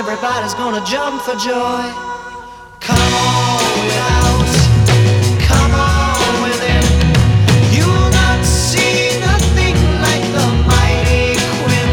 everybody's gonna jump for joy. Come on without, come on within. You'll not see nothing like the mighty Quinn.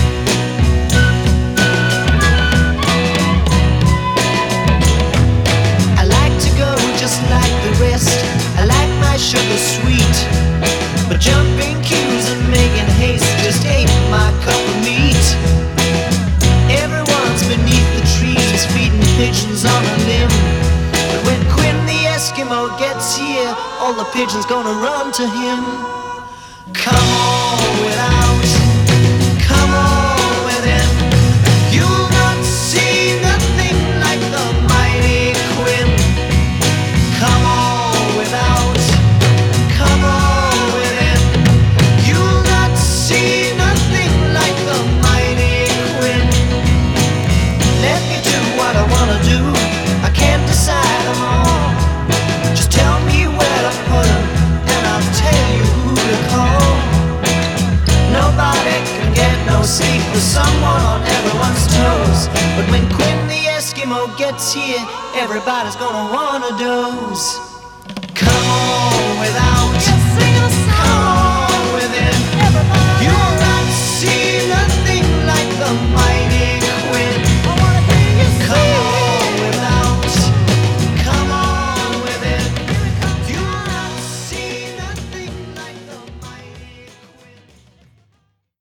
I like to go just like the rest. I like my sugar sweet, but jumping queues and making haste just ain't my cup of meat. Everyone's beneath the trees feeding pigeons on a limb, but when Quinn the Eskimo gets here, all the pigeons gonna run to him. Come on without, come on within. You'll not see nothing like the mighty Quinn. Come on without, come on within. You'll not see nothing like the mighty Quinn. Let me do what I wanna do. I can't decide them all. Just tell me where to put them, and I'll tell you who to call. Nobody can get no sleep with someone on everyone's toes, but when Quinn the Eskimo gets here, everybody's gonna wanna doze. Come